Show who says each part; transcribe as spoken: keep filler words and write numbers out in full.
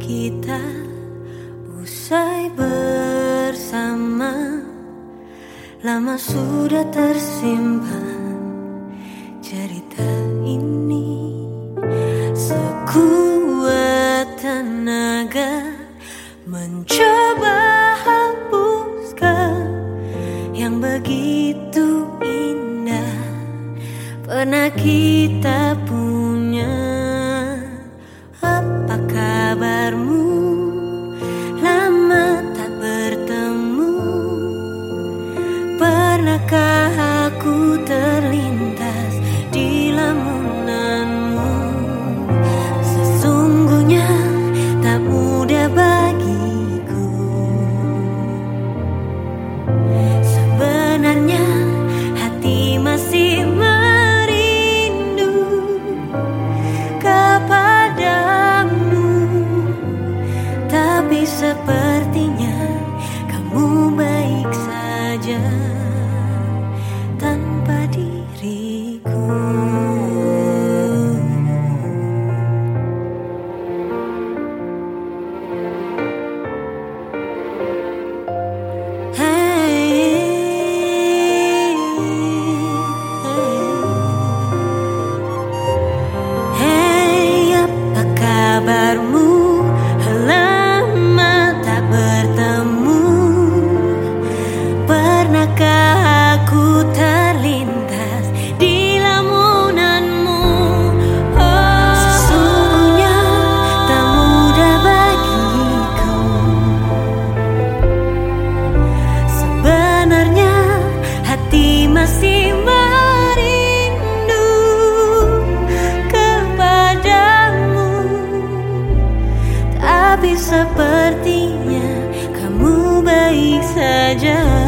Speaker 1: kita usai bersama, lama sudah tersimpan cerita ini. Sekuat tenaga mencoba hapuskan yang begitu indah pernah kita punya. Apa kabarmu? Lama tak bertemu. Pernahkah aku terlintas di lamunanmu? Sesungguhnya tak mudah bagiku. Sebenarnya hati masih merindu kepadamu, tapi sepertinya kamu baik saja tanpa diriku. Masih merindu kepadamu, tapi sepertinya kamu baik saja.